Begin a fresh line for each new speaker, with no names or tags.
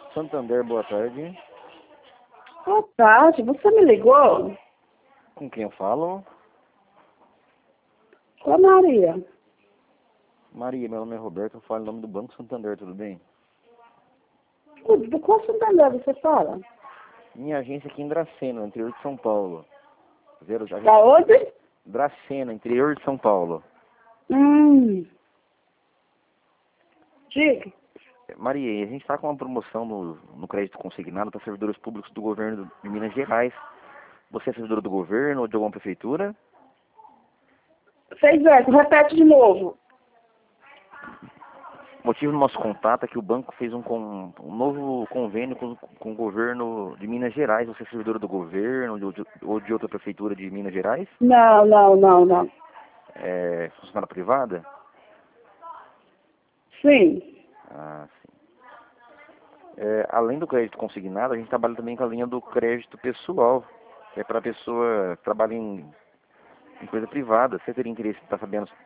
Santander, boa tarde.
Boa tarde, você me ligou?
Com quem eu falo?
Com a Maria.
Maria, meu nome é Roberto, eu falo em nome do Banco Santander, tudo bem?
Do qual Santander você fala?
Minha agência aqui em Dracena, no interior de São Paulo.
Da onde?
Dracena, interior de São Paulo.
Diga.
Maria, a gente está com uma promoção no crédito consignado para servidores públicos do governo de Minas Gerais. Você é servidora do governo ou de alguma prefeitura?
Fez essa, repete de novo.
O motivo do nosso contato é que o banco fez um novo convênio com o governo de Minas Gerais. Você é servidora do governo ou de outra prefeitura de Minas Gerais?
Não.
É funcionária privada?
Sim.
Ah, sim. Além do crédito consignado, a gente trabalha também com a linha do crédito pessoal, que é para a pessoa que trabalha em coisa privada. Você teria interesse em estar sabendo